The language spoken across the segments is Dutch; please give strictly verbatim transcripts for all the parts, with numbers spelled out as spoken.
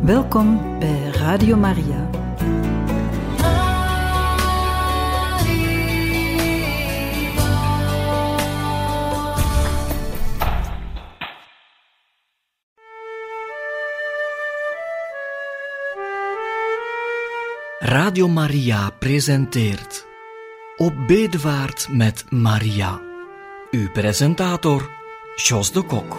Welkom bij Radio Maria. Radio Maria presenteert Op bedevaart met Maria. Uw presentator, Jos de Kok.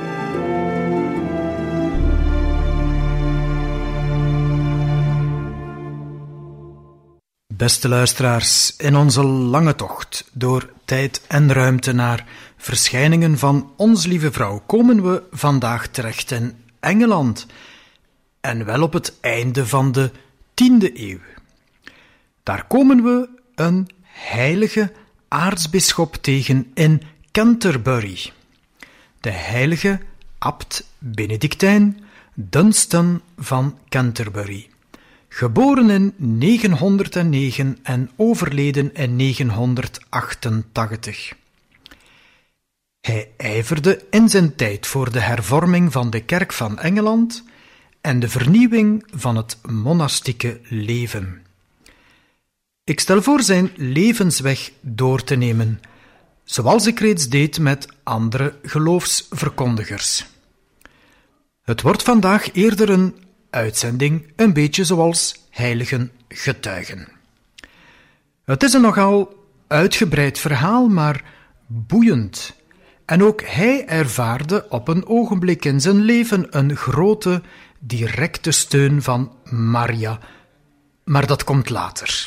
Beste luisteraars, in onze lange tocht door tijd en ruimte naar verschijningen van Ons Lieve Vrouw komen we vandaag terecht in Engeland. En wel op het einde van de tiende eeuw. Daar komen we een heilige aartsbisschop tegen in Canterbury. De heilige abt Benedictijn Dunstan van Canterbury. Geboren in negenhonderdnegen en overleden in negenhonderdachtentachtig. Hij ijverde in zijn tijd voor de hervorming van de kerk van Engeland en de vernieuwing van het monastieke leven. Ik stel voor zijn levensweg door te nemen, zoals ik reeds deed met andere geloofsverkondigers. Het wordt vandaag eerder een uitzending, een beetje zoals heiligen getuigen. Het is een nogal uitgebreid verhaal, maar boeiend. En ook hij ervaarde op een ogenblik in zijn leven een grote, directe steun van Maria. Maar dat komt later.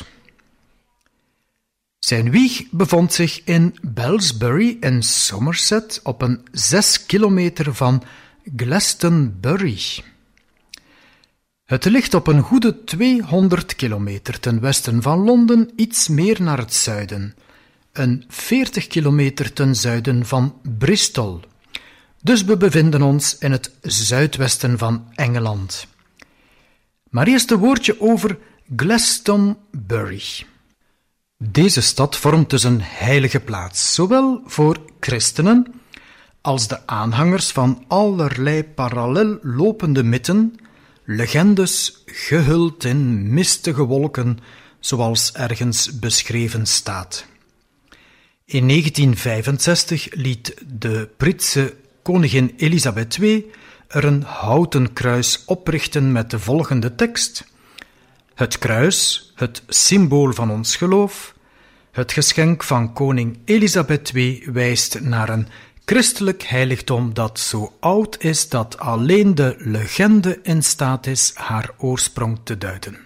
Zijn wieg bevond zich in Bellsbury in Somerset, op een zes kilometer van Glastonbury. Het ligt op een goede tweehonderd kilometer ten westen van Londen, iets meer naar het zuiden. Een veertig kilometer ten zuiden van Bristol. Dus we bevinden ons in het zuidwesten van Engeland. Maar eerst een woordje over Glastonbury. Deze stad vormt dus een heilige plaats, zowel voor christenen als de aanhangers van allerlei parallel lopende mythen, legendes gehuld in mistige wolken, zoals ergens beschreven staat. In negentien vijfenzestig liet de Britse koningin Elisabeth de Tweede er een houten kruis oprichten met de volgende tekst: Het kruis, het symbool van ons geloof, het geschenk van koning Elisabeth de Tweede wijst naar een christelijk heiligdom dat zo oud is dat alleen de legende in staat is haar oorsprong te duiden.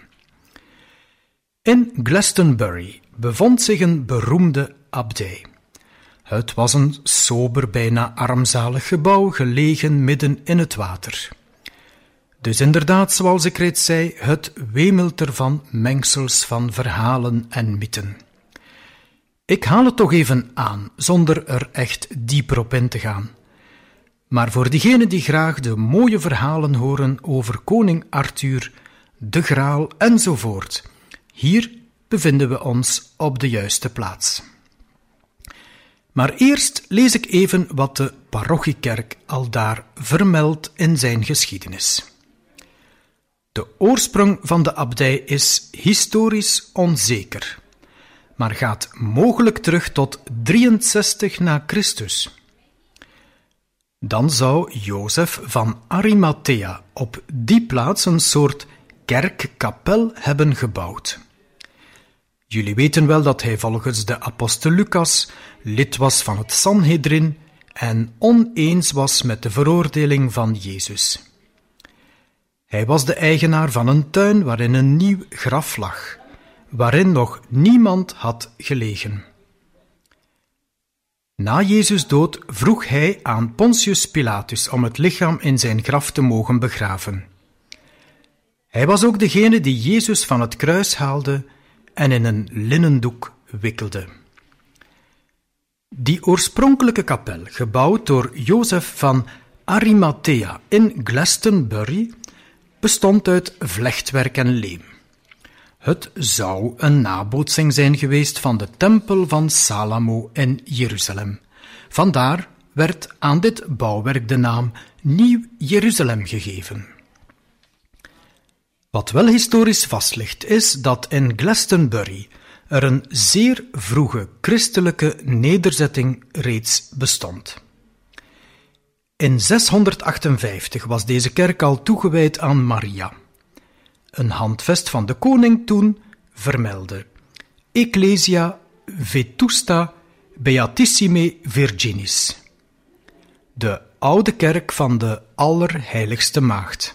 In Glastonbury bevond zich een beroemde abdij. Het was een sober, bijna armzalig gebouw, gelegen midden in het water. Dus inderdaad, zoals ik reeds zei, het wemelt er van mengsels van verhalen en mythen. Ik haal het toch even aan, zonder er echt dieper op in te gaan. Maar voor diegenen die graag de mooie verhalen horen over koning Arthur, de Graal enzovoort, hier bevinden we ons op de juiste plaats. Maar eerst lees ik even wat de parochiekerk aldaar vermeldt in zijn geschiedenis. De oorsprong van de abdij is historisch onzeker, maar gaat mogelijk terug tot drieënzestig na Christus. Dan zou Jozef van Arimathea op die plaats een soort kerkkapel hebben gebouwd. Jullie weten wel dat hij volgens de apostel Lucas lid was van het Sanhedrin en oneens was met de veroordeling van Jezus. Hij was de eigenaar van een tuin waarin een nieuw graf lag, waarin nog niemand had gelegen. Na Jezus' dood vroeg hij aan Pontius Pilatus om het lichaam in zijn graf te mogen begraven. Hij was ook degene die Jezus van het kruis haalde en in een linnen doek wikkelde. Die oorspronkelijke kapel, gebouwd door Jozef van Arimathea in Glastonbury, bestond uit vlechtwerk en leem. Het zou een nabootsing zijn geweest van de tempel van Salomo in Jeruzalem. Vandaar werd aan dit bouwwerk de naam Nieuw Jeruzalem gegeven. Wat wel historisch vast ligt, is dat in Glastonbury er een zeer vroege christelijke nederzetting reeds bestond. In zeshonderdachtenvijftig was deze kerk al toegewijd aan Maria. Een handvest van de koning toen vermeldde Ecclesia Vetusta Beatissime Virginis, de oude kerk van de Allerheiligste Maagd.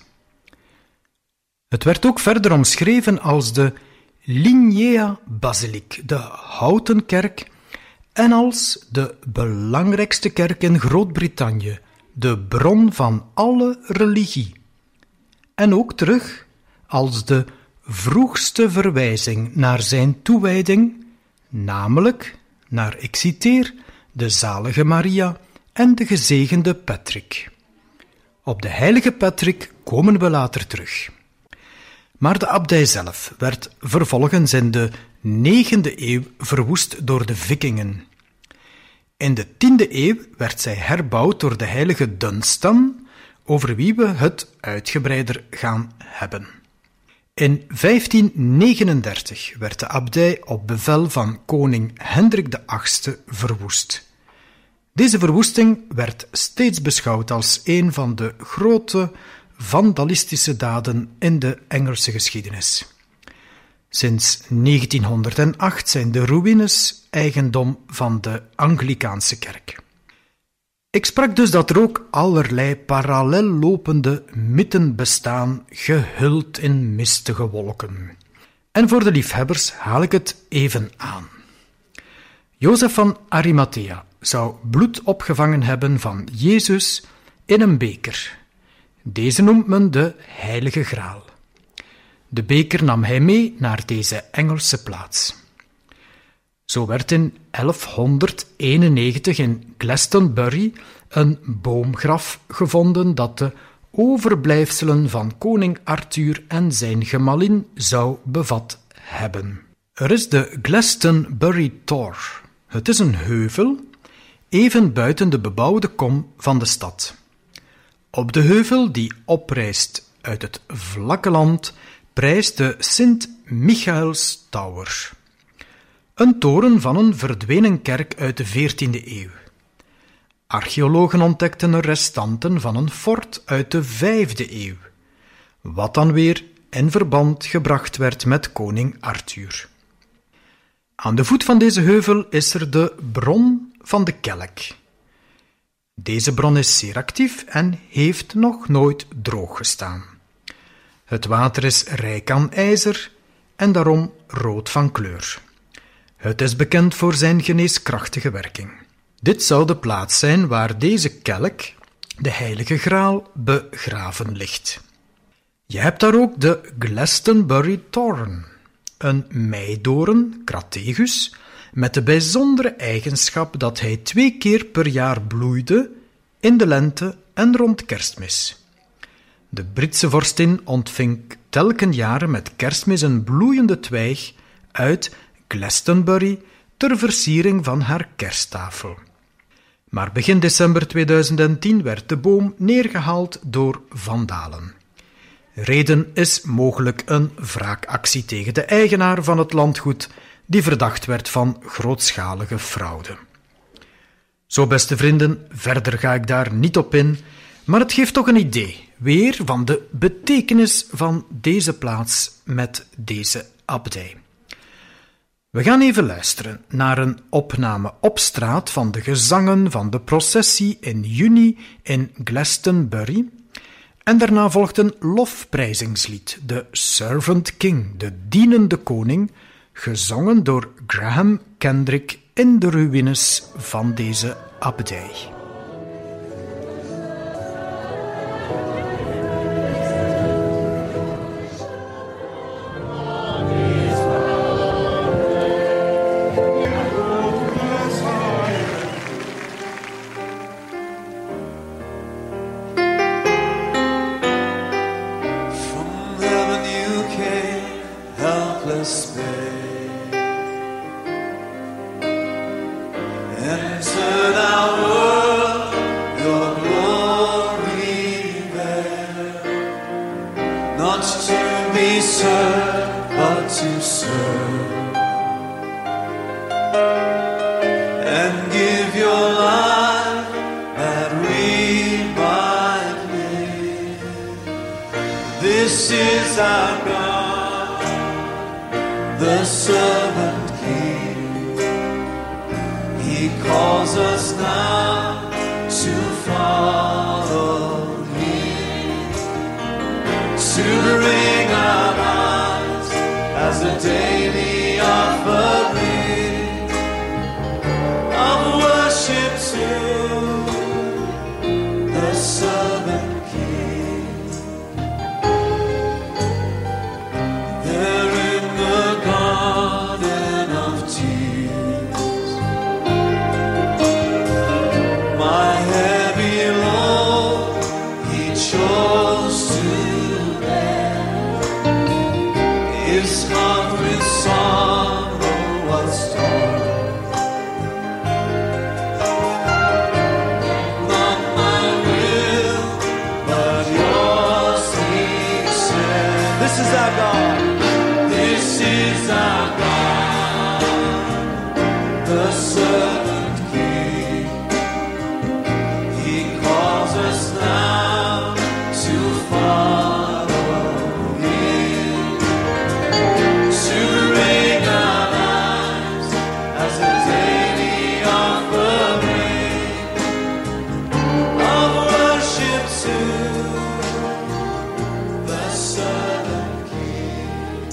Het werd ook verder omschreven als de Lignea Basiliek, de houten kerk, en als de belangrijkste kerk in Groot-Brittannië, de bron van alle religie. En ook terug als de vroegste verwijzing naar zijn toewijding, namelijk naar, ik citeer, de zalige Maria en de gezegende Patrick. Op de heilige Patrick komen we later terug. Maar de abdij zelf werd vervolgens in de negende eeuw verwoest door de vikingen. In de tiende eeuw werd zij herbouwd door de heilige Dunstan, over wie we het uitgebreider gaan hebben. In vijftien negenendertig werd de abdij op bevel van koning Hendrik de achtste verwoest. Deze verwoesting werd steeds beschouwd als een van de grote vandalistische daden in de Engelse geschiedenis. Sinds negentienhonderdacht zijn de ruïnes eigendom van de Anglikaanse kerk. Ik sprak dus dat er ook allerlei parallel lopende mythen bestaan, gehuld in mistige wolken. En voor de liefhebbers haal ik het even aan. Jozef van Arimathea zou bloed opgevangen hebben van Jezus in een beker. Deze noemt men de Heilige Graal. De beker nam hij mee naar deze Engelse plaats. Zo werd in elfhonderdeenennegentig in Glastonbury een boomgraf gevonden dat de overblijfselen van koning Arthur en zijn gemalin zou bevat hebben. Er is de Glastonbury Tor. Het is een heuvel, even buiten de bebouwde kom van de stad. Op de heuvel die oprijst uit het vlakke land prijst de Sint Michaels Tower, een toren van een verdwenen kerk uit de veertiende eeuw. Archeologen ontdekten er restanten van een fort uit de vijfde eeuw, wat dan weer in verband gebracht werd met koning Arthur. Aan de voet van deze heuvel is er de bron van de kelk. Deze bron is zeer actief en heeft nog nooit droog gestaan. Het water is rijk aan ijzer en daarom rood van kleur. Het is bekend voor zijn geneeskrachtige werking. Dit zou de plaats zijn waar deze kelk, de Heilige Graal, begraven ligt. Je hebt daar ook de Glastonbury Thorn, een meidoorn, Crategus, met de bijzondere eigenschap dat hij twee keer per jaar bloeide, in de lente en rond Kerstmis. De Britse vorstin ontving telken jaren met Kerstmis een bloeiende twijg uit Glastonbury ter versiering van haar kersttafel. Maar begin december tweeduizend tien werd de boom neergehaald door vandalen. Reden is mogelijk een wraakactie tegen de eigenaar van het landgoed, die verdacht werd van grootschalige fraude. Zo, beste vrienden, verder ga ik daar niet op in, maar het geeft toch een idee, weer van de betekenis van deze plaats met deze abdij. We gaan even luisteren naar een opname op straat van de gezangen van de processie in juni in Glastonbury. En daarna volgt een lofprijzingslied, de Servant King, de dienende koning, gezongen door Graham Kendrick in de ruïnes van deze abdij. Enter our world. we serve but to serve, and give your life that we might live. This is our God, the servant King. He calls us now to follow Him, to bring our lives as a daily offering of worship to the servant King. There in the garden of tears, my heavy load He chose to bear. His heart with sorrow was torn. Not my will, but yours, He said. This is our God. This is our God, the servant King. He calls us now to follow Him, to bring our lives as a daily offering of worship to the servant King.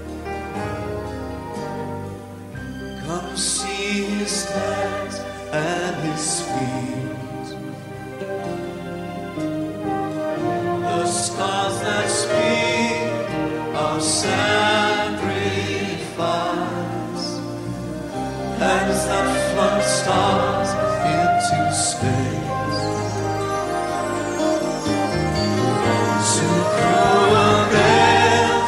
Come see His hands and His feet, the scars that speak of sacrifice, hands that flung stars into space, to cruel nails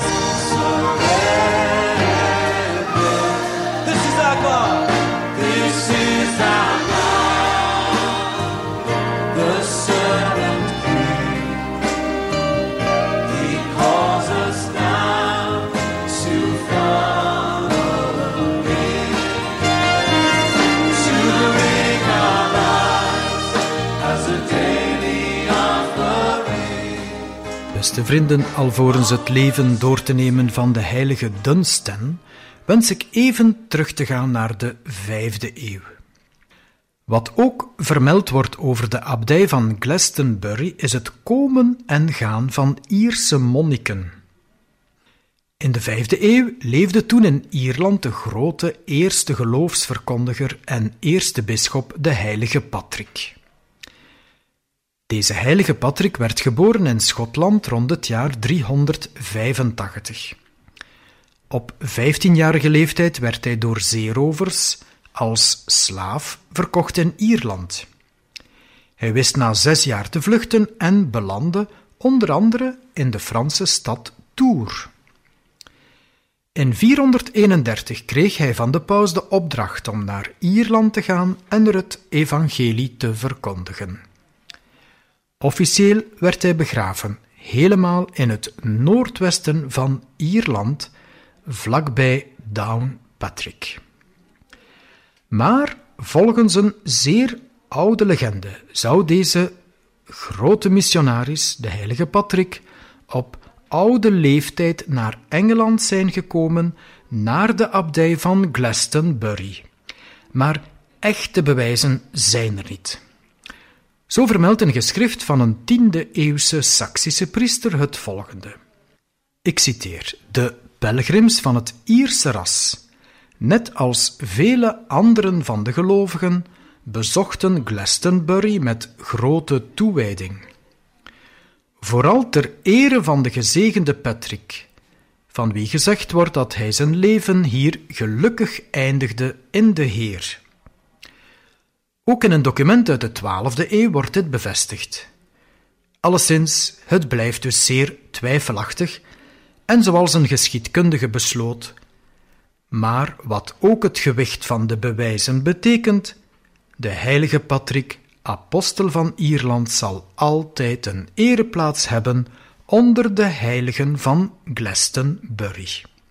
surrender. This is our God. This is our God, the servant King. He calls us now to follow Him, to bring our lives as a daily offering. Beste vrienden, alvorens het leven door te nemen van de heilige Dunstan, wens ik even terug te gaan naar de vijfde eeuw. Wat ook vermeld wordt over de abdij van Glastonbury is het komen en gaan van Ierse monniken. In de vijfde eeuw leefde toen in Ierland de grote eerste geloofsverkondiger en eerste bisschop, de heilige Patrick. Deze heilige Patrick werd geboren in Schotland rond het jaar driehonderdvijfentachtig. Op vijftienjarige leeftijd werd hij door zeerovers als slaaf verkocht in Ierland. Hij wist na zes jaar te vluchten en belandde onder andere in de Franse stad Tours. In vierhonderdeenendertig kreeg hij van de paus de opdracht om naar Ierland te gaan en er het evangelie te verkondigen. Officieel werd hij begraven, helemaal in het noordwesten van Ierland, vlakbij Downpatrick. Maar volgens een zeer oude legende zou deze grote missionaris, de heilige Patrick, op oude leeftijd naar Engeland zijn gekomen, naar de abdij van Glastonbury. Maar echte bewijzen zijn er niet. Zo vermeldt een geschrift van een tiende-eeuwse Saksische priester het volgende. Ik citeer: de pelgrims van het Ierse ras, net als vele anderen van de gelovigen, bezochten Glastonbury met grote toewijding. Vooral ter ere van de gezegende Patrick, van wie gezegd wordt dat hij zijn leven hier gelukkig eindigde in de Heer. Ook in een document uit de twaalfde eeuw wordt dit bevestigd. Alleszins, het blijft dus zeer twijfelachtig en zoals een geschiedkundige besloot. Maar wat ook het gewicht van de bewijzen betekent, de heilige Patrick, apostel van Ierland, zal altijd een ereplaats hebben onder de heiligen van Glastonbury.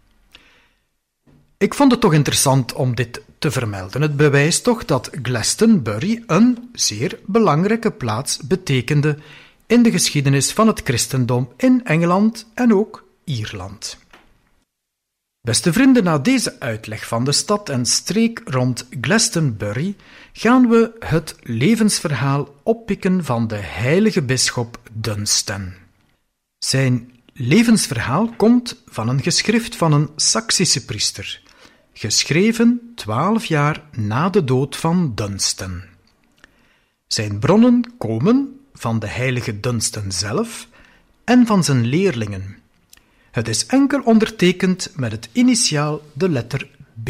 Ik vond het toch interessant om dit te vermelden. Het bewijst toch dat Glastonbury een zeer belangrijke plaats betekende in de geschiedenis van het christendom in Engeland en ook Ierland. Beste vrienden, na deze uitleg van de stad en streek rond Glastonbury gaan we het levensverhaal oppikken van de heilige bisschop Dunstan. Zijn levensverhaal komt van een geschrift van een Saksische priester, geschreven twaalf jaar na de dood van Dunstan. Zijn bronnen komen van de heilige Dunstan zelf en van zijn leerlingen. Het is enkel ondertekend met het initiaal de letter B.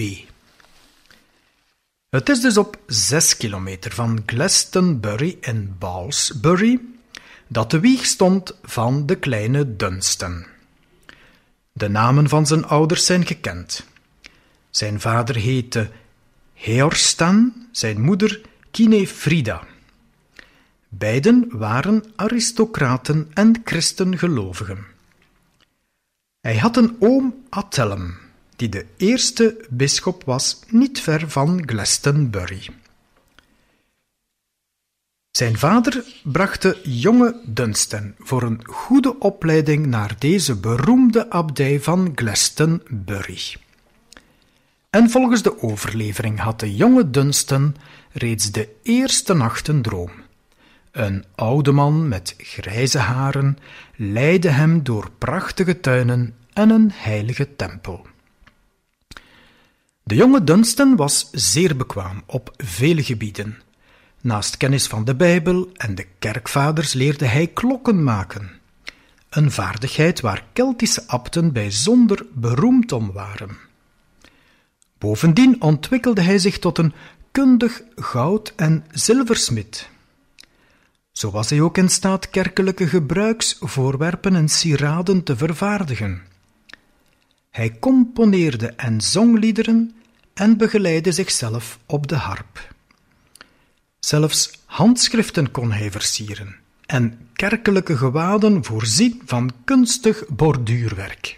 Het is dus op zes kilometer van Glastonbury en Ballsbury dat de wieg stond van de kleine Dunstan. De namen van zijn ouders zijn gekend. Zijn vader heette Heorstan, zijn moeder Kinefrida. Beiden waren aristocraten en christengelovigen. Hij had een oom Athelm, die de eerste bisschop was niet ver van Glastonbury. Zijn vader bracht de jonge Dunstan voor een goede opleiding naar deze beroemde abdij van Glastonbury. En volgens de overlevering had de jonge Dunstan reeds de eerste nacht een droom. Een oude man met grijze haren leidde hem door prachtige tuinen en een heilige tempel. De jonge Dunstan was zeer bekwaam op vele gebieden. Naast kennis van de Bijbel en de kerkvaders leerde hij klokken maken, een vaardigheid waar Keltische abten bijzonder beroemd om waren. Bovendien ontwikkelde hij zich tot een kundig goud- en zilversmid. Zo was hij ook in staat kerkelijke gebruiksvoorwerpen en sieraden te vervaardigen. Hij componeerde en zong liederen en begeleidde zichzelf op de harp. Zelfs handschriften kon hij versieren en kerkelijke gewaden voorzien van kunstig borduurwerk.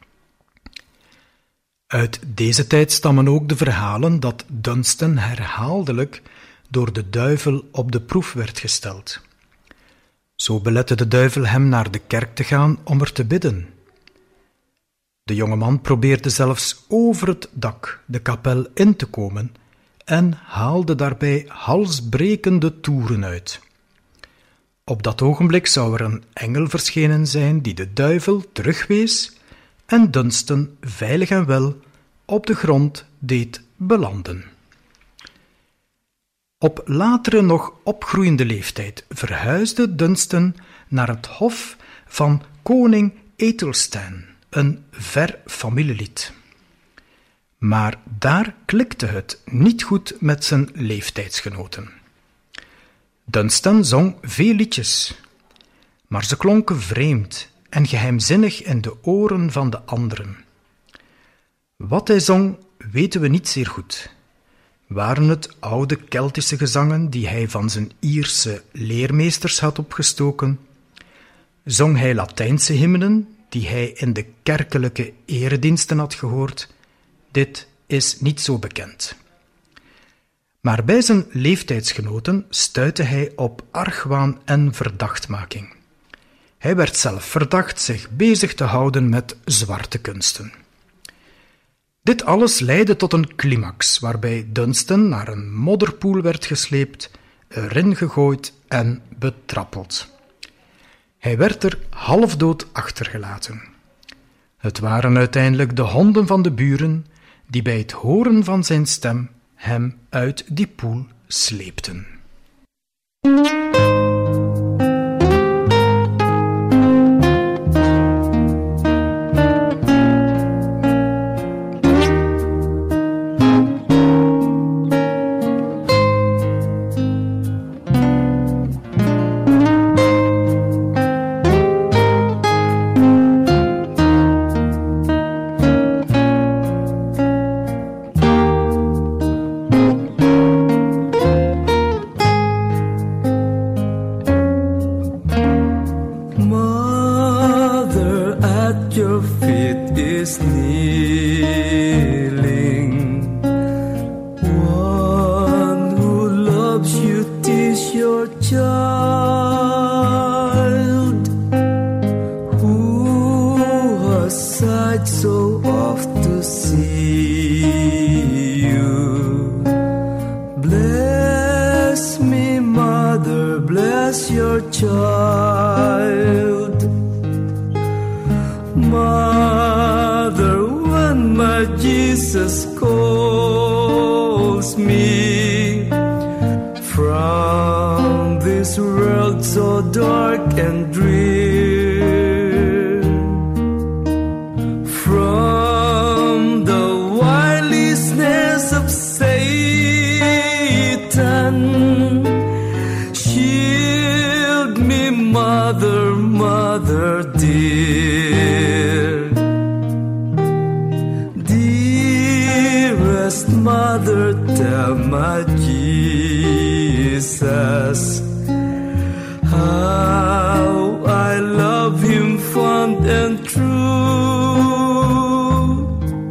Uit deze tijd stammen ook de verhalen dat Dunstan herhaaldelijk door de duivel op de proef werd gesteld. Zo belette de duivel hem naar de kerk te gaan om er te bidden. De jonge man probeerde zelfs over het dak de kapel in te komen en haalde daarbij halsbrekende toeren uit. Op dat ogenblik zou er een engel verschenen zijn die de duivel terugwees en Dunstan veilig en wel op de grond deed belanden. Op latere nog opgroeiende leeftijd verhuisde Dunstan naar het hof van koning Æthelstan, een ver familielid. Maar daar klikte het niet goed met zijn leeftijdsgenoten. Dunstan zong veel liedjes, maar ze klonken vreemd en geheimzinnig in de oren van de anderen. Wat hij zong, weten we niet zeer goed. Waren het oude Keltische gezangen die hij van zijn Ierse leermeesters had opgestoken? Zong hij Latijnse hymnen die hij in de kerkelijke erediensten had gehoord? Dit is niet zo bekend. Maar bij zijn leeftijdsgenoten stuitte hij op argwaan en verdachtmaking. Hij werd zelf verdacht zich bezig te houden met zwarte kunsten. Dit alles leidde tot een climax, waarbij Dunstan naar een modderpoel werd gesleept, erin gegooid en betrappeld. Hij werd er halfdood achtergelaten. Het waren uiteindelijk de honden van de buren die bij het horen van zijn stem hem uit die poel sleepten. is kneeling. One who loves you, 'tis your child, who has sighed so oft to see you. Bless me, Mother, bless your child. Mother, when my Jesus calls me from this world so dark and drear, from the wily snares of Satan, shield me, Mother, Mother dear. Dearest Mother, tell my Jesus how I love him fond and true.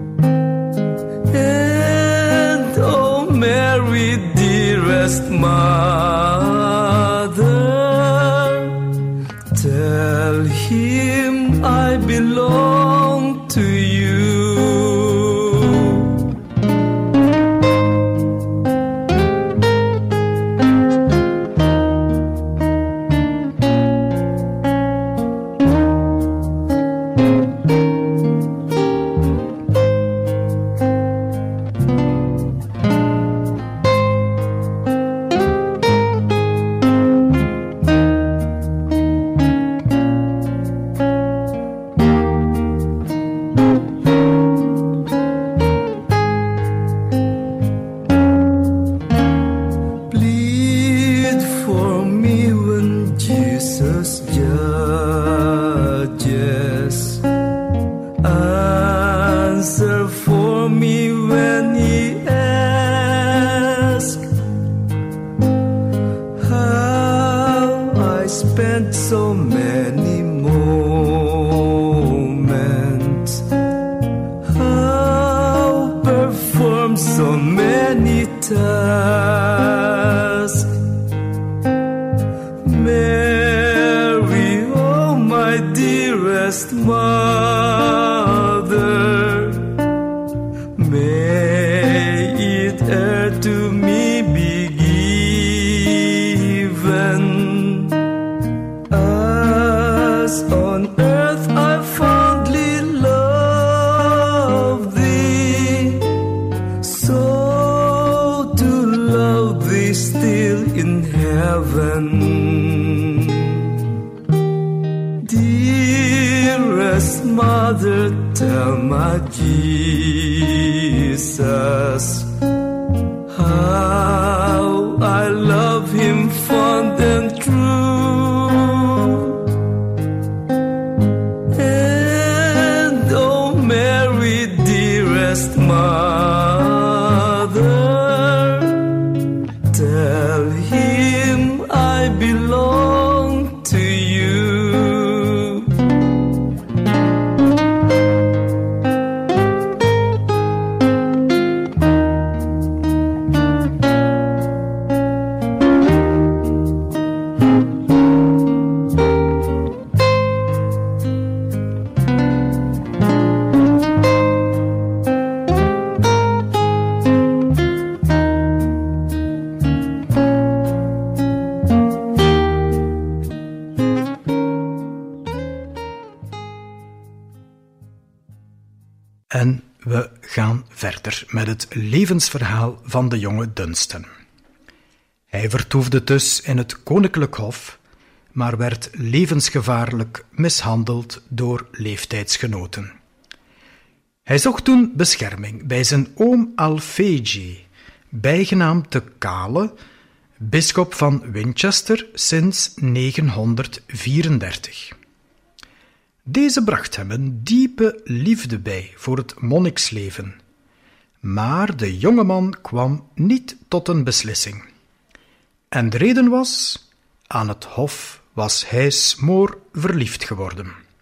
And oh Mary, dearest Mother, tell him I belong to you. Plead for me when Jesus judges. Answer for me when he asks how I spent so many moments, how performed so many tasks. Mary, oh my dearest Mother, may it ere to me be given, as on earth I fondly love thee, so to love thee still in heaven. Dearest Mother, tell my Jesus how I love him fond and true. And oh Mary, dearest Mother, tell him I belong to you. En we gaan verder met het levensverhaal van de jonge Dunstan. Hij vertoefde dus in het koninklijk hof, maar werd levensgevaarlijk mishandeld door leeftijdsgenoten. Hij zocht toen bescherming bij zijn oom Alfege, bijgenaamd de Kale, bisschop van Winchester sinds negenhonderdvierendertig. Deze bracht hem een diepe liefde bij voor het monniksleven, maar de jonge man kwam niet tot een beslissing. En de reden was, aan het hof was hij smoor verliefd geworden.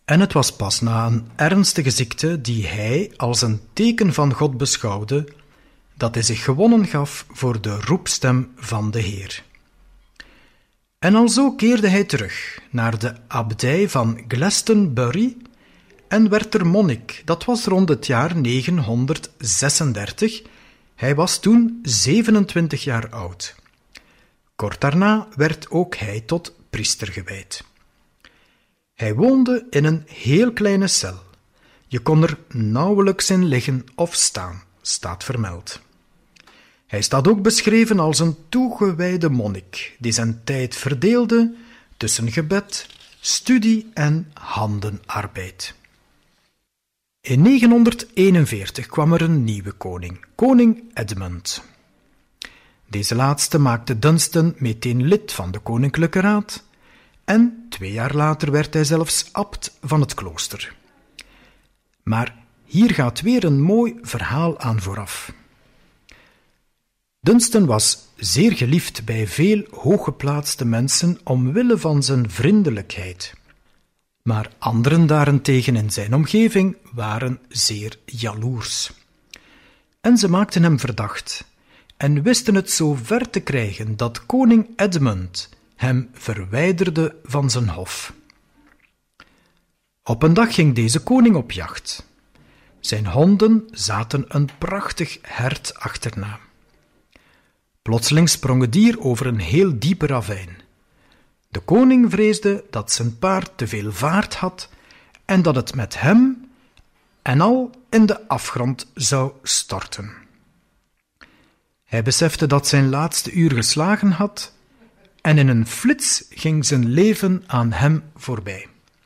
En het was pas na een ernstige ziekte, die hij als een teken van God beschouwde, dat hij zich gewonnen gaf voor de roepstem van de Heer. En alzo keerde hij terug naar de abdij van Glastonbury en werd er monnik. Dat was rond het jaar negenhonderdzesendertig. Hij was toen zevenentwintig jaar oud. Kort daarna werd ook hij tot priester gewijd. Hij woonde in een heel kleine cel. Je kon er nauwelijks in liggen of staan, staat vermeld. Hij staat ook beschreven als een toegewijde monnik, die zijn tijd verdeelde tussen gebed, studie en handenarbeid. In negenhonderdeenenveertig kwam er een nieuwe koning, koning Edmund. Deze laatste maakte Dunstan meteen lid van de koninklijke raad en twee jaar later werd hij zelfs abt van het klooster. Maar hier gaat weer een mooi verhaal aan vooraf. Dunstan was zeer geliefd bij veel hooggeplaatste mensen omwille van zijn vriendelijkheid. Maar anderen daarentegen in zijn omgeving waren zeer jaloers. En ze maakten hem verdacht en wisten het zo ver te krijgen dat koning Edmund hem verwijderde van zijn hof. Op een dag ging deze koning op jacht. Zijn honden zaten een prachtig hert achterna. Plotseling sprong het dier over een heel diepe ravijn. De koning vreesde dat zijn paard te veel vaart had en dat het met hem en al in de afgrond zou storten. Hij besefte dat zijn laatste uur geslagen had en in een flits ging zijn leven aan hem voorbij.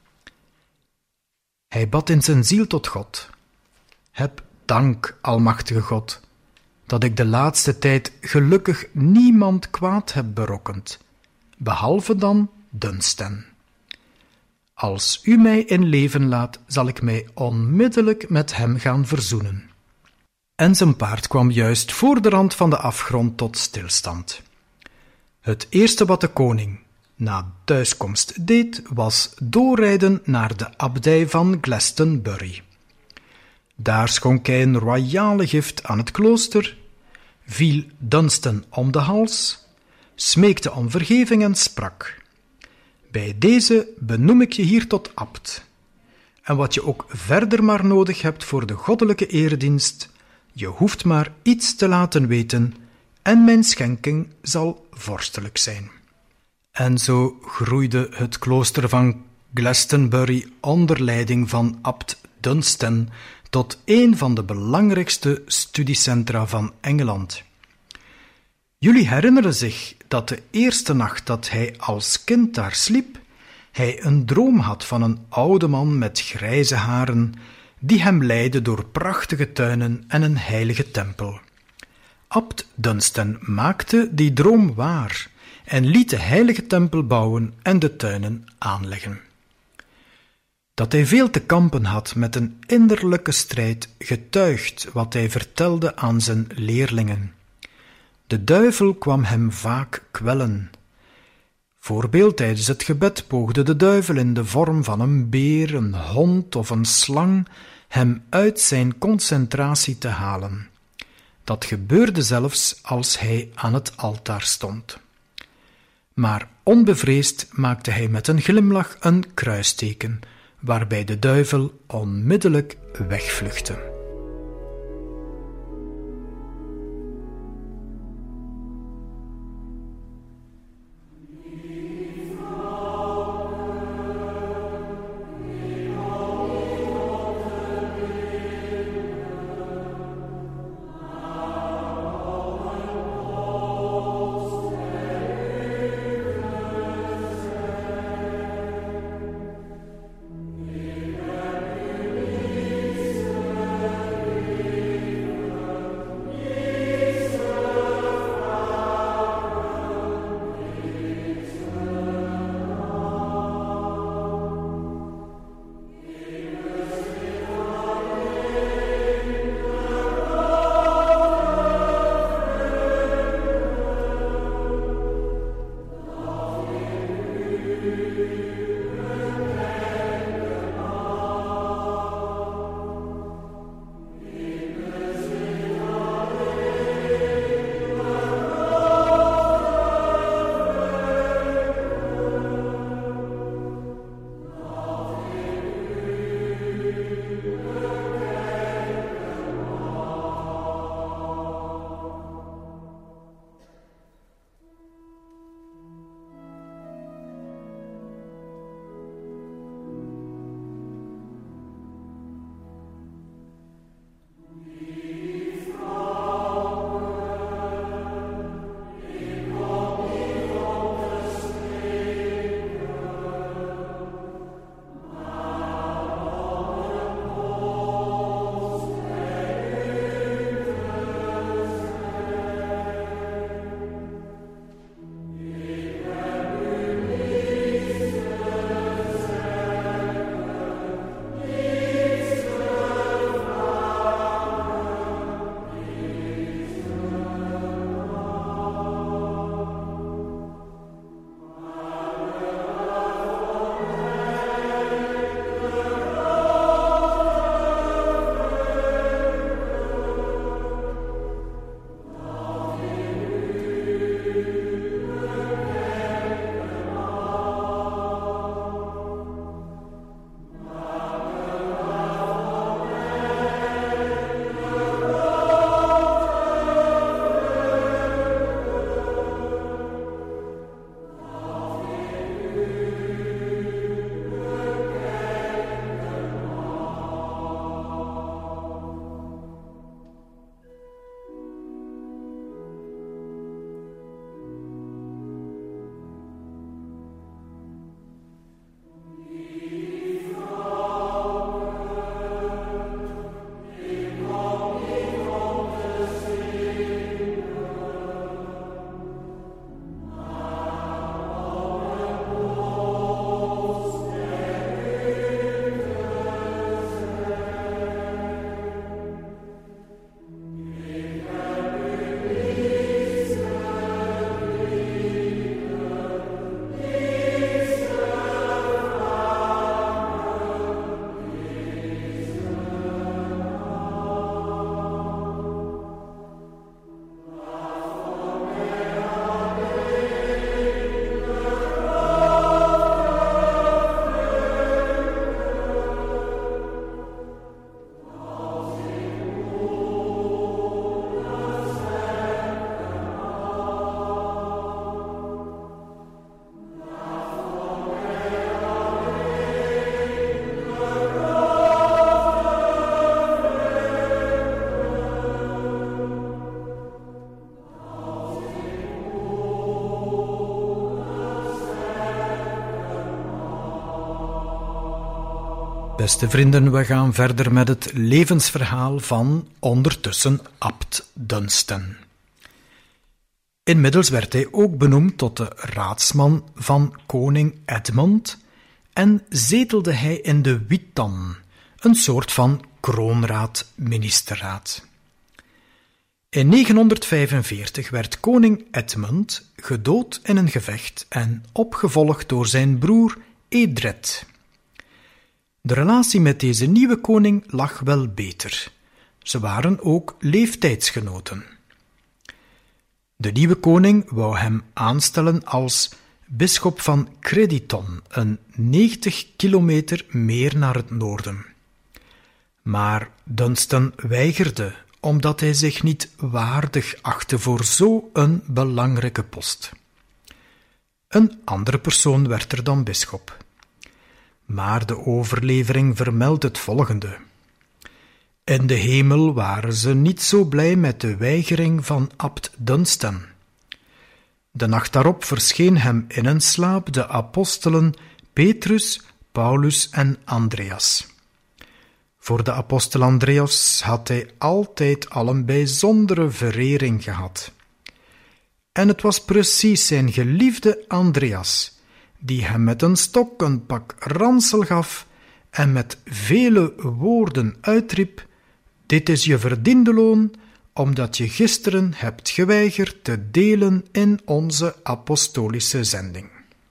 Hij bad in zijn ziel tot God: heb dank, almachtige God, dat ik de laatste tijd gelukkig niemand kwaad heb berokkend, behalve dan Dunstan. Als u mij in leven laat, zal ik mij onmiddellijk met hem gaan verzoenen. En zijn paard kwam juist voor de rand van de afgrond tot stilstand. Het eerste wat de koning na thuiskomst deed, was doorrijden naar de abdij van Glastonbury. Daar schonk hij een royale gift aan het klooster, viel Dunstan om de hals, smeekte om vergeving en sprak: bij deze benoem ik je hier tot abt. En wat je ook verder maar nodig hebt voor de goddelijke eredienst, je hoeft maar iets te laten weten en mijn schenking zal vorstelijk zijn. En zo groeide het klooster van Glastonbury onder leiding van abt Dunstan tot een van de belangrijkste studiecentra van Engeland. Jullie herinneren zich dat de eerste nacht dat hij als kind daar sliep, hij een droom had van een oude man met grijze haren, die hem leidde door prachtige tuinen en een heilige tempel. Abt Dunstan maakte die droom waar en liet de heilige tempel bouwen en de tuinen aanleggen. Dat hij veel te kampen had met een innerlijke strijd getuigt wat hij vertelde aan zijn leerlingen. De duivel kwam hem vaak kwellen. Voorbeeld, tijdens het gebed poogde de duivel in de vorm van een beer, een hond of een slang hem uit zijn concentratie te halen. Dat gebeurde zelfs als hij aan het altaar stond. Maar onbevreesd maakte hij met een glimlach een kruisteken, waarbij de duivel onmiddellijk wegvluchtte. Beste vrienden, we gaan verder met het levensverhaal van ondertussen abt Dunstan. Inmiddels werd hij ook benoemd tot de raadsman van koning Edmund en zetelde hij in de Witan, een soort van kroonraad-ministerraad. In negenhonderdvijfenveertig werd koning Edmund gedood in een gevecht en opgevolgd door zijn broer Edred. De relatie met deze nieuwe koning lag wel beter. Ze waren ook leeftijdsgenoten. De nieuwe koning wou hem aanstellen als bisschop van Crediton, een negentig kilometer meer naar het noorden. Maar Dunstan weigerde, omdat hij zich niet waardig achtte voor zo'n belangrijke post. Een andere persoon werd er dan bisschop. Maar de overlevering vermeldt het volgende. In de hemel waren ze niet zo blij met de weigering van abt Dunstan. De nacht daarop verscheen hem in een slaap de apostelen Petrus, Paulus en Andreas. Voor de apostel Andreas had hij altijd al een bijzondere verering gehad. En het was precies zijn geliefde Andreas die hem met een stok een pak ransel gaf en met vele woorden uitriep: dit is je verdiende loon, omdat je gisteren hebt geweigerd te delen in onze apostolische zending.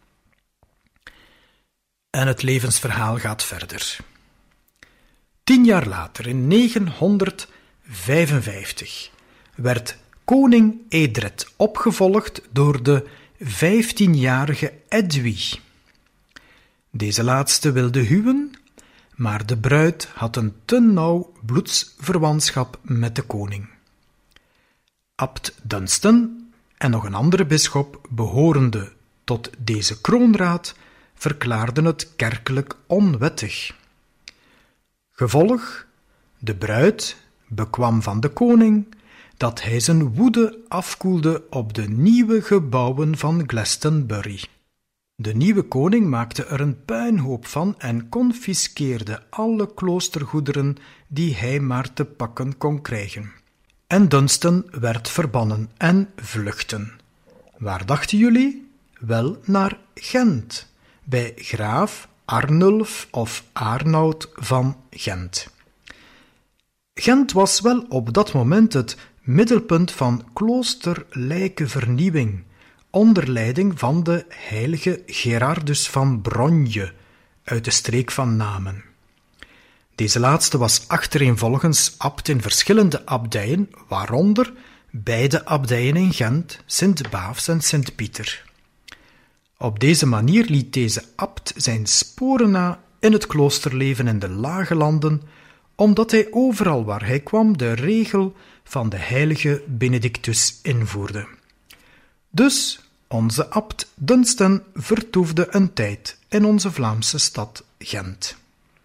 En het levensverhaal gaat verder. Tien jaar later, in negenhonderdvijfenvijftig, werd koning Edred opgevolgd door de vijftienjarige Edwy. Deze laatste wilde huwen, maar de bruid had een te nauw bloedsverwantschap met de koning. Abt Dunstan en nog een andere bisschop, behorende tot deze kroonraad, verklaarden het kerkelijk onwettig. Gevolg: de bruid bekwam van de koning dat hij zijn woede afkoelde op de nieuwe gebouwen van Glastonbury. De nieuwe koning maakte er een puinhoop van en confiskeerde alle kloostergoederen die hij maar te pakken kon krijgen. En Dunstan werd verbannen en vluchtten. Waar dachten jullie? Wel naar Gent, bij graaf Arnulf of Arnoud van Gent. Gent was wel op dat moment het middelpunt van kloosterlijkenvernieuwing, onder leiding van de heilige Gerardus van Bronje uit de streek van Namen. Deze laatste was achtereenvolgens abt in verschillende abdijen, waaronder beide abdijen in Gent, Sint-Baafs en Sint-Pieter. Op deze manier liet deze abt zijn sporen na in het kloosterleven in de Lage Landen, omdat hij overal waar hij kwam de regel van de heilige Benedictus invoerde. Dus onze abt Dunstan vertoefde een tijd in onze Vlaamse stad Gent.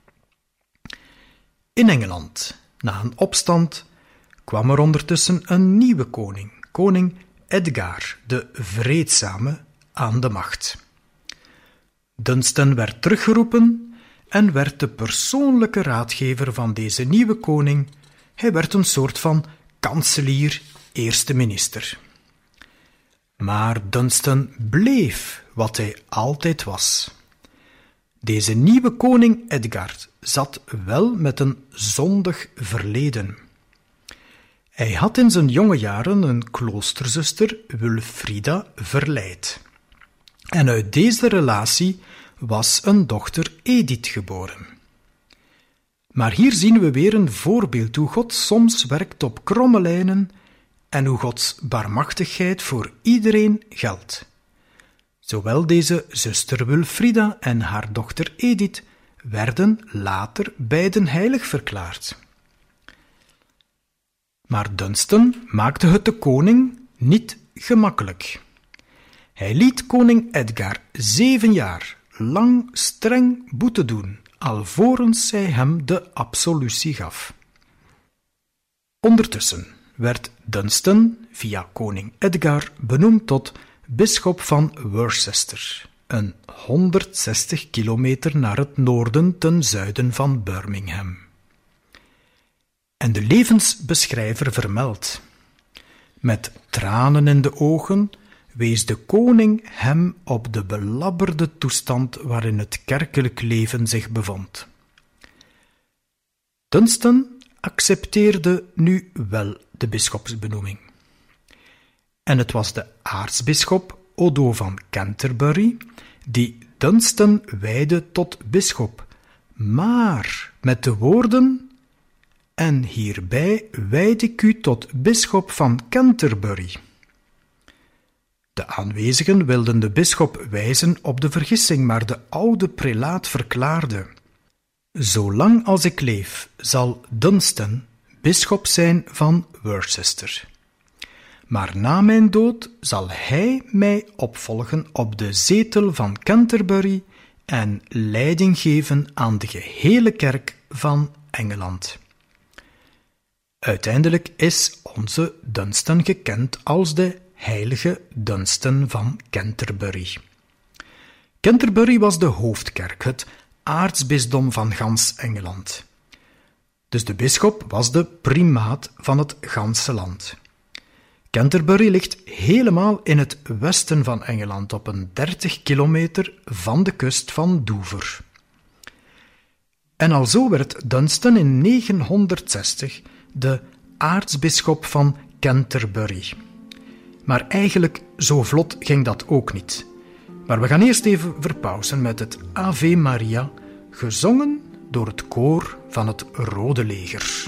In Engeland, na een opstand, kwam er ondertussen een nieuwe koning, koning Edgar de Vreedzame, aan de macht. Dunstan werd teruggeroepen en werd de persoonlijke raadgever van deze nieuwe koning. Hij werd een soort van kanselier, eerste minister. Maar Dunstan bleef wat hij altijd was. Deze nieuwe koning Edgar zat wel met een zondig verleden. Hij had in zijn jonge jaren een kloosterzuster, Wulfrida, verleid. En uit deze relatie was een dochter Edith geboren. Maar hier zien we weer een voorbeeld hoe God soms werkt op kromme lijnen en hoe Gods barmachtigheid voor iedereen geldt. Zowel deze zuster Wulfrida en haar dochter Edith werden later beiden heilig verklaard. Maar Dunstan maakte het de koning niet gemakkelijk. Hij liet koning Edgar zeven jaar lang streng boete doen, alvorens hij hem de absolutie gaf. Ondertussen werd Dunstan via koning Edgar benoemd tot bisschop van Worcester, een honderdzestig kilometer naar het noorden ten zuiden van Birmingham. En de levensbeschrijver vermeldt: met tranen in de ogen wees de koning hem op de belabberde toestand waarin het kerkelijk leven zich bevond. Dunstan accepteerde nu wel de bisschopsbenoeming. En het was de aartsbisschop Odo van Canterbury die Dunstan wijde tot bisschop, maar met de woorden: en hierbij wijd ik u tot bisschop van Canterbury. De aanwezigen wilden de bisschop wijzen op de vergissing, maar de oude prelaat verklaarde: zolang als ik leef, zal Dunstan bisschop zijn van Worcester. Maar na mijn dood zal hij mij opvolgen op de zetel van Canterbury en leiding geven aan de gehele kerk van Engeland. Uiteindelijk is onze Dunstan gekend als de heilige Dunstan van Canterbury. Canterbury was de hoofdkerk, het aartsbisdom van gans Engeland. Dus de bisschop was de primaat van het ganse land. Canterbury ligt helemaal in het westen van Engeland, op een dertig kilometer van de kust van Dover. En alzo werd Dunstan in negenhonderdzestig de aartsbisschop van Canterbury. Maar eigenlijk zo vlot ging dat ook niet. Maar we gaan eerst even verpauzen met het Ave Maria, gezongen door het koor van het Rode Leger.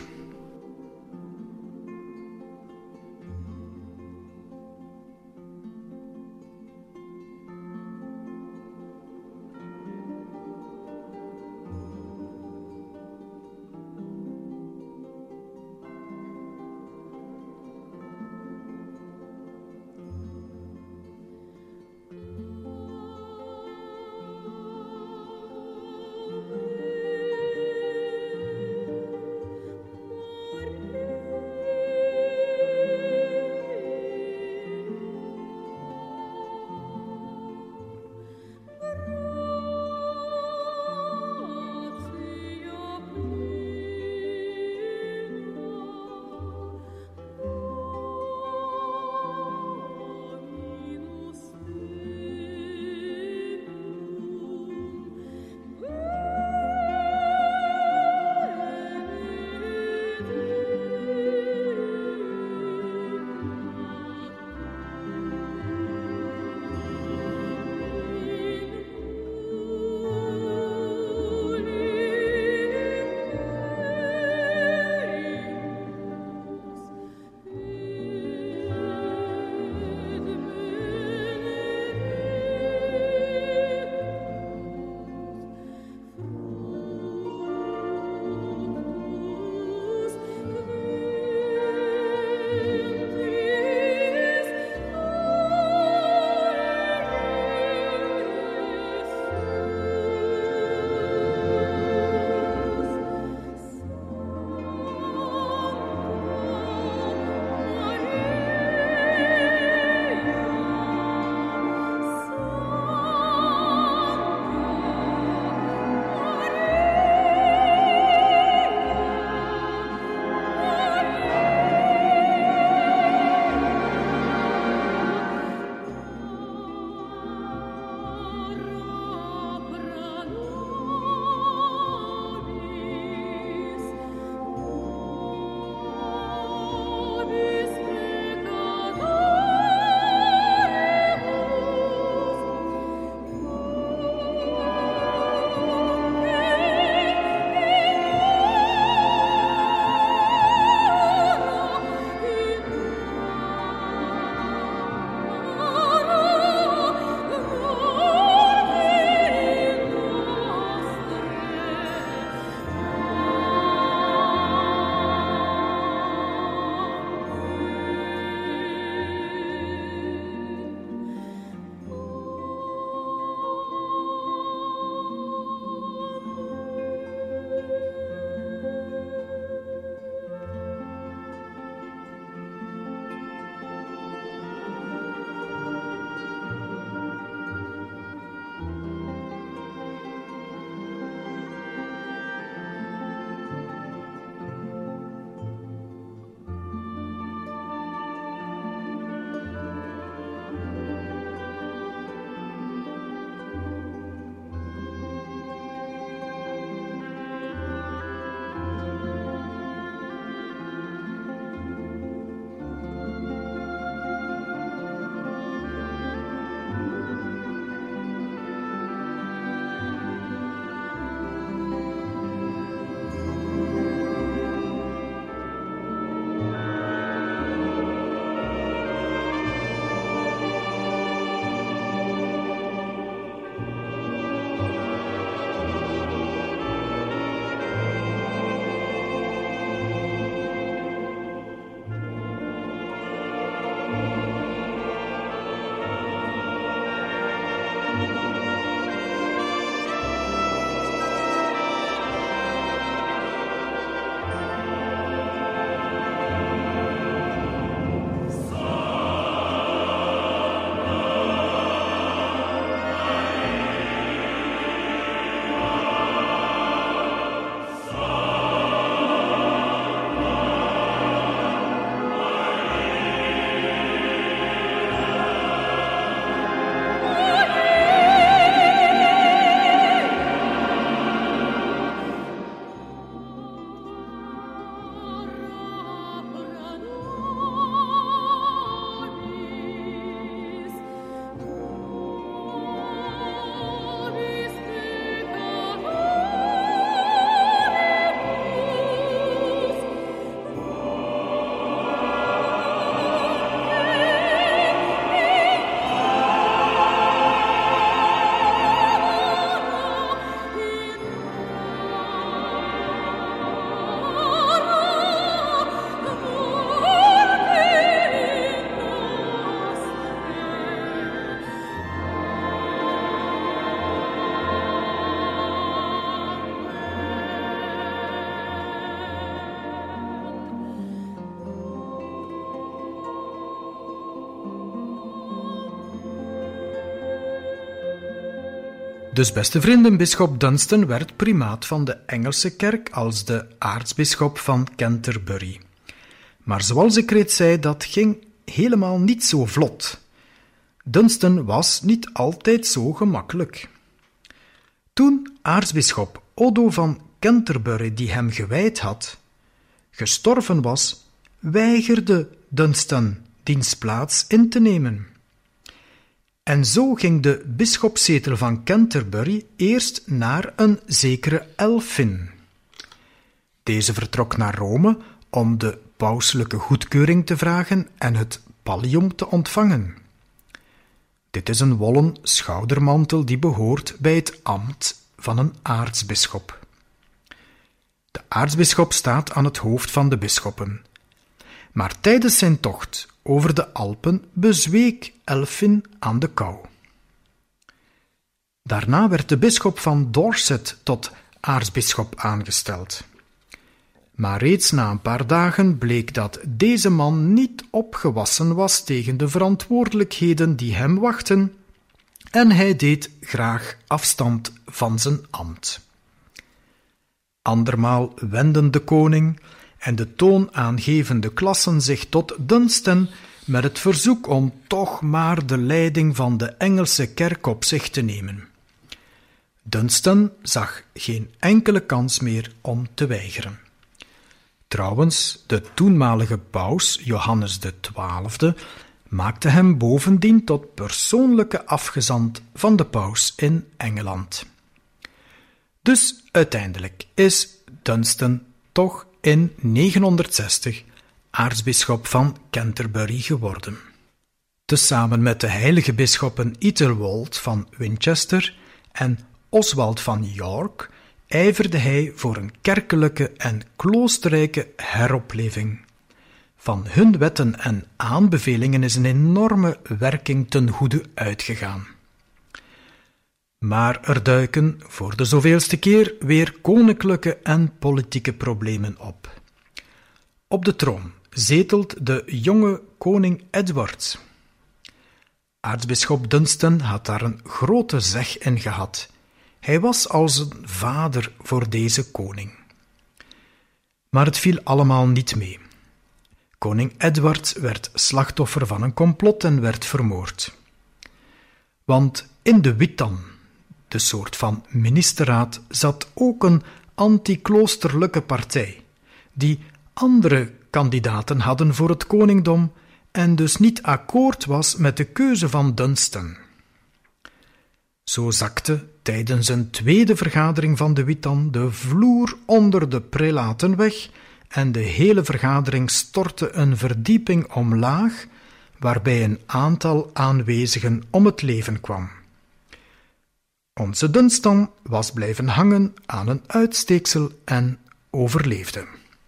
Dus beste vrienden, bisschop Dunstan werd primaat van de Engelse kerk als de aartsbisschop van Canterbury. Maar zoals ik reeds zei, dat ging helemaal niet zo vlot. Dunstan was niet altijd zo gemakkelijk. Toen aartsbisschop Odo van Canterbury, die hem gewijd had, gestorven was, weigerde Dunstan diens plaats in te nemen. En zo ging de bisschopszetel van Canterbury eerst naar een zekere Elphin. Deze vertrok naar Rome om de pauselijke goedkeuring te vragen en het pallium te ontvangen. Dit is een wollen schoudermantel die behoort bij het ambt van een aartsbisschop. De aartsbisschop staat aan het hoofd van de bisschoppen. Maar tijdens zijn tocht over de Alpen bezweek Elphin aan de kou. Daarna werd de bisschop van Dorset tot aartsbisschop aangesteld. Maar reeds na een paar dagen bleek dat deze man niet opgewassen was tegen de verantwoordelijkheden die hem wachten, en hij deed graag afstand van zijn ambt. Andermaal wendden de koning en de toonaangevende klassen zich tot Dunstan met het verzoek om toch maar de leiding van de Engelse kerk op zich te nemen. Dunstan zag geen enkele kans meer om te weigeren. Trouwens, de toenmalige paus, Johannes de Twaalfde, maakte hem bovendien tot persoonlijke afgezant van de paus in Engeland. Dus uiteindelijk is Dunstan toch in negenhonderdzestig aartsbisschop van Canterbury geworden. Tezamen met de heilige bisschoppen Ethelwold van Winchester en Oswald van York ijverde hij voor een kerkelijke en kloosterrijke heropleving. Van hun wetten en aanbevelingen is een enorme werking ten goede uitgegaan. Maar er duiken voor de zoveelste keer weer koninklijke en politieke problemen op. Op de troon zetelt de jonge koning Edward. Aartsbisschop Dunstan had daar een grote zeg in gehad. Hij was als een vader voor deze koning. Maar het viel allemaal niet mee. Koning Edward werd slachtoffer van een complot en werd vermoord. Want in de Witan, de soort van ministerraad, zat ook een anti-kloosterlijke partij, die andere kandidaten hadden voor het koningdom en dus niet akkoord was met de keuze van Dunstan. Zo zakte tijdens een tweede vergadering van de Witan de vloer onder de prelaten weg en de hele vergadering stortte een verdieping omlaag, waarbij een aantal aanwezigen om het leven kwam. Onze Dunstan was blijven hangen aan een uitsteeksel en overleefde.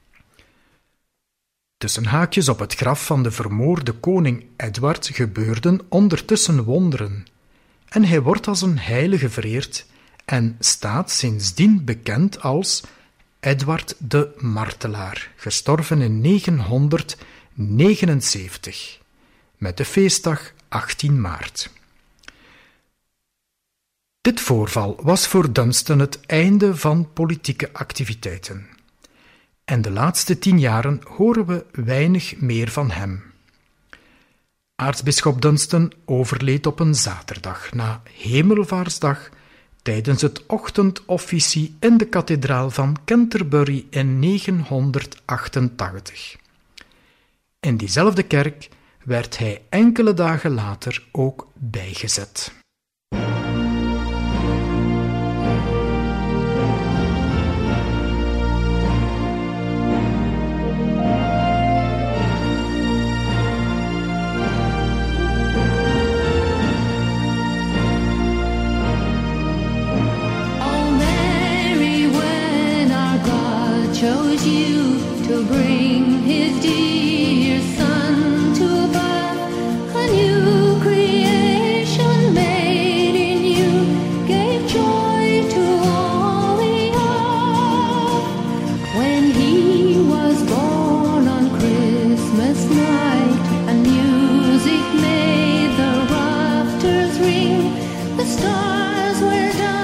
Tussen haakjes op het graf van de vermoorde koning Edward gebeurden ondertussen wonderen, en hij wordt als een heilige vereerd en staat sindsdien bekend als Edward de Martelaar, gestorven in negenhonderdnegenenzeventig, met de feestdag achttien maart. Dit voorval was voor Dunstan het einde van politieke activiteiten. En de laatste tien jaren horen we weinig meer van hem. Aartsbisschop Dunstan overleed op een zaterdag na Hemelvaartsdag tijdens het ochtendofficie in de kathedraal van Canterbury in negenhonderdachtentachtig. In diezelfde kerk werd hij enkele dagen later ook bijgezet. Chose you to bring his dear son to birth, a new creation made in you, gave joy to all the earth. When he was born on Christmas night, and music made the rafters ring, the stars were done.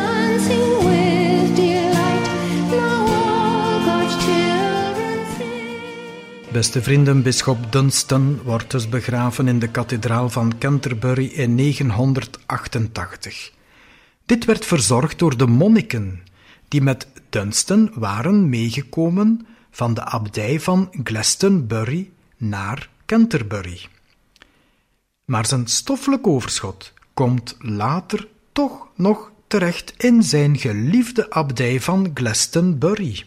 Beste vrienden, bisschop Dunstan wordt dus begraven in de kathedraal van Canterbury in negenhonderdachtentachtig. Dit werd verzorgd door de monniken, die met Dunstan waren meegekomen van de abdij van Glastonbury naar Canterbury. Maar zijn stoffelijk overschot komt later toch nog terecht in zijn geliefde abdij van Glastonbury.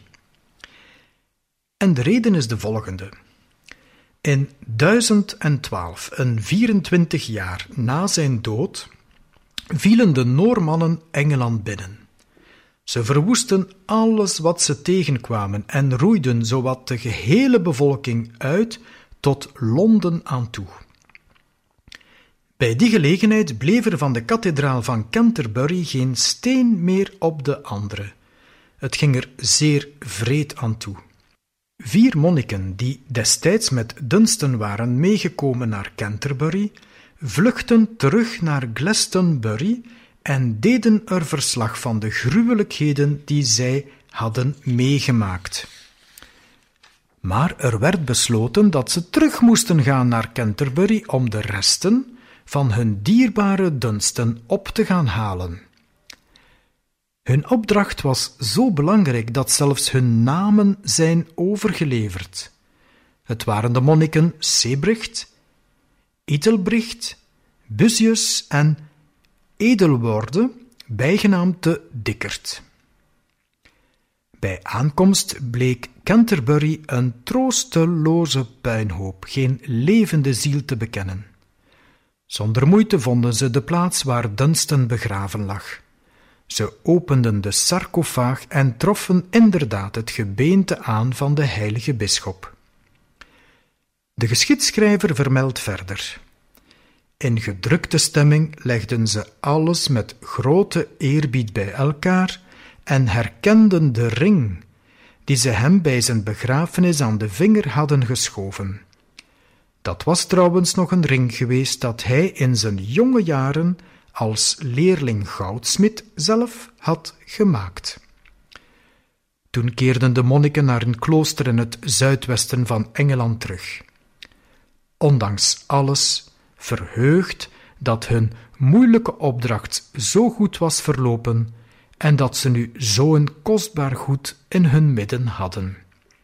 En de reden is de volgende. In duizend twaalf, een vierentwintig jaar na zijn dood, vielen de Noormannen Engeland binnen. Ze verwoestten alles wat ze tegenkwamen en roeiden zowat de gehele bevolking uit tot Londen aan toe. Bij die gelegenheid bleef er van de kathedraal van Canterbury geen steen meer op de andere. Het ging er zeer wreed aan toe. Vier monniken die destijds met Dunstan waren meegekomen naar Canterbury, vluchtten terug naar Glastonbury en deden er verslag van de gruwelijkheden die zij hadden meegemaakt. Maar er werd besloten dat ze terug moesten gaan naar Canterbury om de resten van hun dierbare Dunstan op te gaan halen. Hun opdracht was zo belangrijk dat zelfs hun namen zijn overgeleverd. Het waren de monniken Sebrecht, Edelbricht, Busius en Edelworde, bijgenaamd de Dikkerd. Bij aankomst bleek Canterbury een troosteloze puinhoop, geen levende ziel te bekennen. Zonder moeite vonden ze de plaats waar Dunstan begraven lag. Ze openden de sarcofaag en troffen inderdaad het gebeente aan van de heilige bisschop. De geschiedschrijver vermeldt verder. In gedrukte stemming legden ze alles met grote eerbied bij elkaar en herkenden de ring die ze hem bij zijn begrafenis aan de vinger hadden geschoven. Dat was trouwens nog een ring geweest dat hij in zijn jonge jaren als leerling goudsmid zelf had gemaakt. Toen keerden de monniken naar een klooster in het zuidwesten van Engeland terug. Ondanks alles verheugd dat hun moeilijke opdracht zo goed was verlopen en dat ze nu zo'n kostbaar goed in hun midden hadden.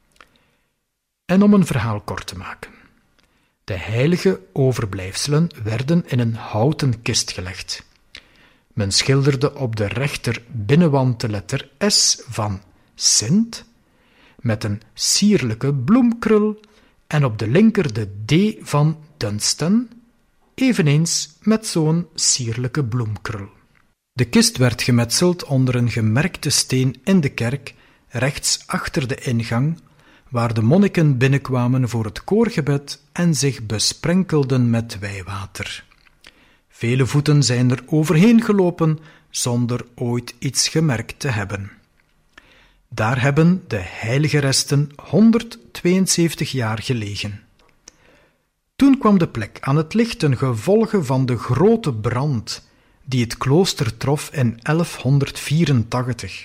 En om een verhaal kort te maken. De heilige overblijfselen werden in een houten kist gelegd. Men schilderde op de rechter binnenwand de letter S van Sint, met een sierlijke bloemkrul, en op de linker de D van Dunstan, eveneens met zo'n sierlijke bloemkrul. De kist werd gemetseld onder een gemerkte steen in de kerk, rechts achter de ingang, waar de monniken binnenkwamen voor het koorgebed en zich besprenkelden met wijwater. Vele voeten zijn er overheen gelopen, zonder ooit iets gemerkt te hebben. Daar hebben de heilige resten honderdtweeënzeventig jaar gelegen. Toen kwam de plek aan het licht ten gevolge van de grote brand die het klooster trof in elfhonderdvierentachtig.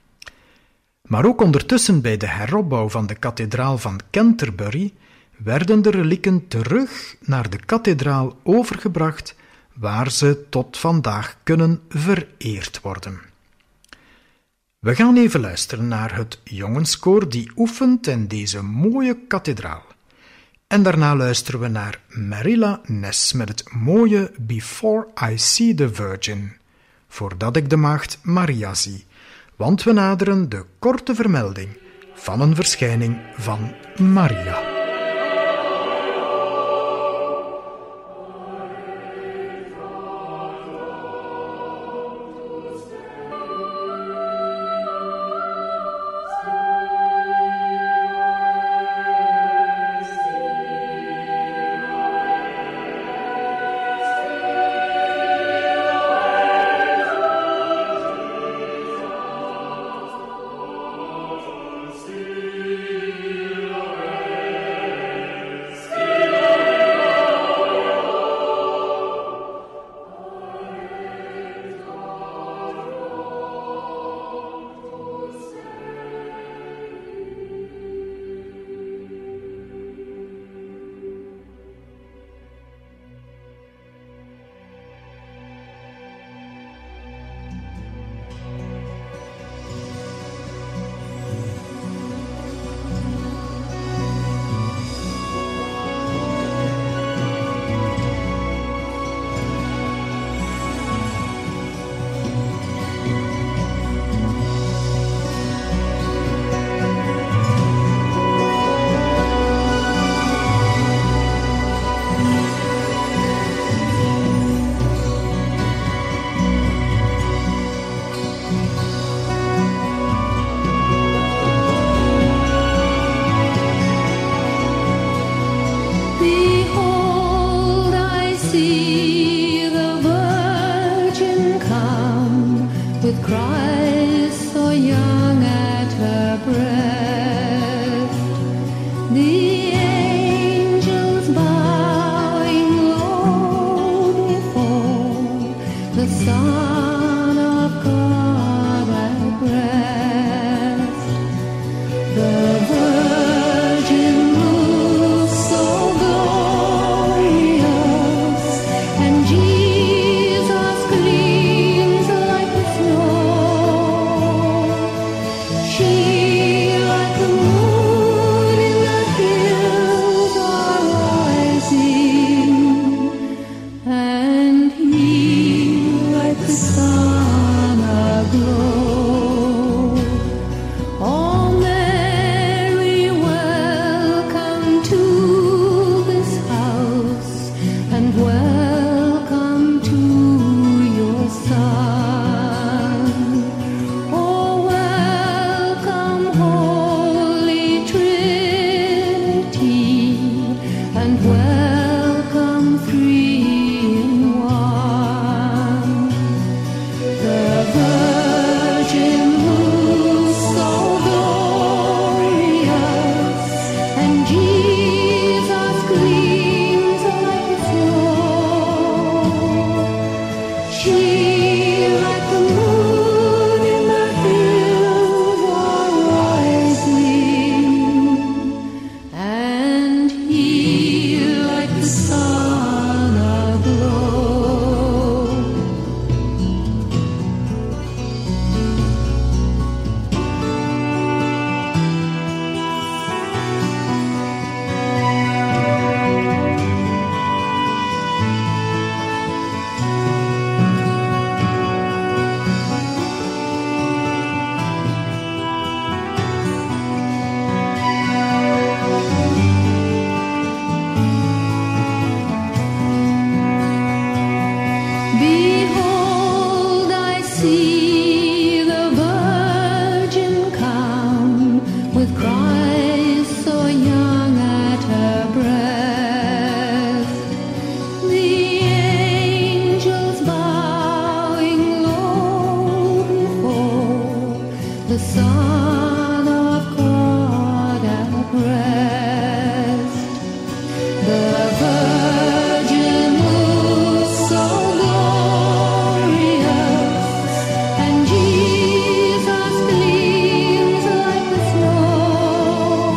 Maar ook ondertussen bij de heropbouw van de kathedraal van Canterbury werden de relieken terug naar de kathedraal overgebracht, waar ze tot vandaag kunnen vereerd worden. We gaan even luisteren naar het jongenskoor die oefent in deze mooie kathedraal. En daarna luisteren we naar Marilla Ness met het mooie Before I See the Virgin, voordat ik de maagd Maria zie, want we naderen de korte vermelding van een verschijning van Maria. Still the Son of God at rest. The Virgin moves so glorious, and Jesus gleams like the snow.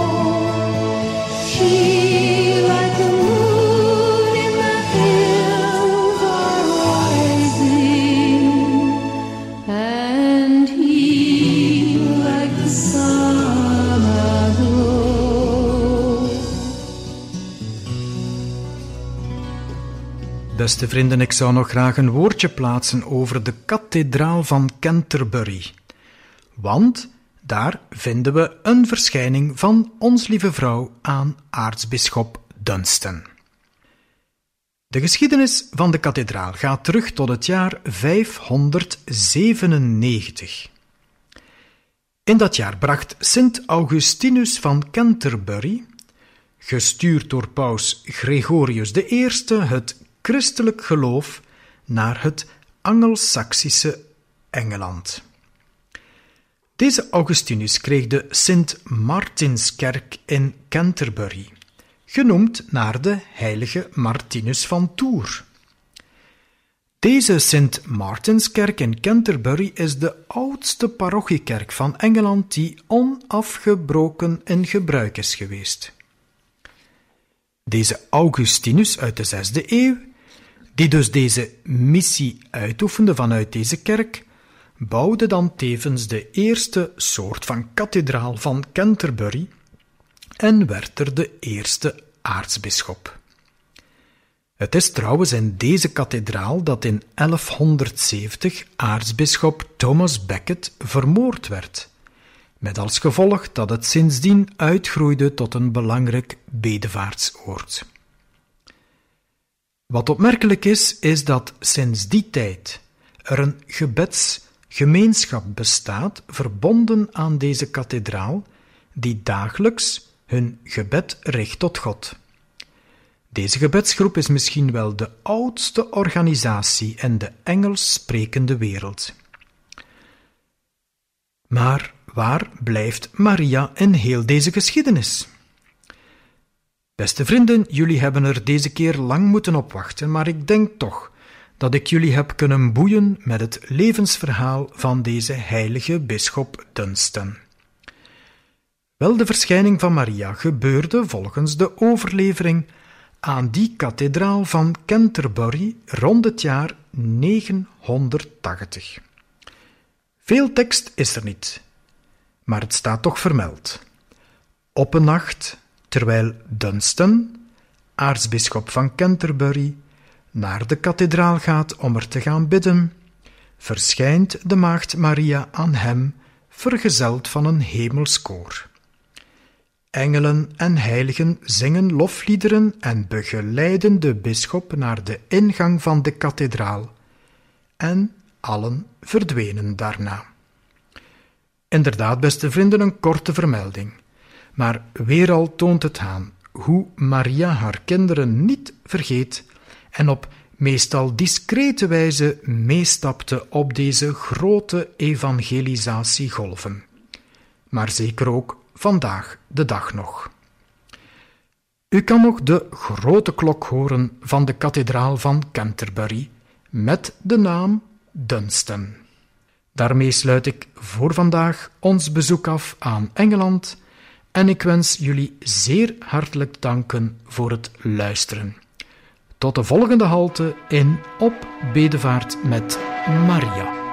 She, like the moon in the hills, are rising, and he, like the sun, aglow. Beste vrienden, ik zou nog graag een woordje plaatsen over de kathedraal van Canterbury. Want daar vinden we een verschijning van Ons Lieve Vrouw aan aartsbisschop Dunstan. De geschiedenis van de kathedraal gaat terug tot het jaar vijfhonderdzevenennegentig. In dat jaar bracht Sint Augustinus van Canterbury, gestuurd door paus Gregorius de Eerste, het christelijk geloof naar het Angelsaksische Engeland. Deze Augustinus kreeg de Sint Martinskerk in Canterbury, genoemd naar de heilige Martinus van Tours. Deze Sint Martinskerk in Canterbury is de oudste parochiekerk van Engeland die onafgebroken in gebruik is geweest. Deze Augustinus uit de zesde eeuw, die dus deze missie uitoefende vanuit deze kerk, bouwde dan tevens de eerste soort van kathedraal van Canterbury en werd er de eerste aartsbisschop. Het is trouwens in deze kathedraal dat in elfhonderdzeventig aartsbisschop Thomas Becket vermoord werd, met als gevolg dat het sindsdien uitgroeide tot een belangrijk bedevaartsoord. Wat opmerkelijk is, is dat sinds die tijd er een gebedsgemeenschap bestaat verbonden aan deze kathedraal, die dagelijks hun gebed richt tot God. Deze gebedsgroep is misschien wel de oudste organisatie in de Engels sprekende wereld. Maar waar blijft Maria in heel deze geschiedenis? Beste vrienden, jullie hebben er deze keer lang moeten op wachten, maar ik denk toch dat ik jullie heb kunnen boeien met het levensverhaal van deze heilige bisschop Dunstan. Wel, de verschijning van Maria gebeurde volgens de overlevering aan die kathedraal van Canterbury rond het jaar negenhonderdtachtig. Veel tekst is er niet, maar het staat toch vermeld. Op een nacht, terwijl Dunstan, aartsbisschop van Canterbury, naar de kathedraal gaat om er te gaan bidden, verschijnt de maagd Maria aan hem, vergezeld van een hemelskoor. Engelen en heiligen zingen lofliederen en begeleiden de bisschop naar de ingang van de kathedraal, en allen verdwenen daarna. Inderdaad, beste vrienden, een korte vermelding, maar weer al toont het aan hoe Maria haar kinderen niet vergeet en op meestal discrete wijze meestapte op deze grote evangelisatiegolven. Maar zeker ook vandaag de dag nog. U kan nog de grote klok horen van de kathedraal van Canterbury met de naam Dunstan. Daarmee sluit ik voor vandaag ons bezoek af aan Engeland en ik wens jullie zeer hartelijk danken voor het luisteren. Tot de volgende halte in Op Bedevaart met Maria.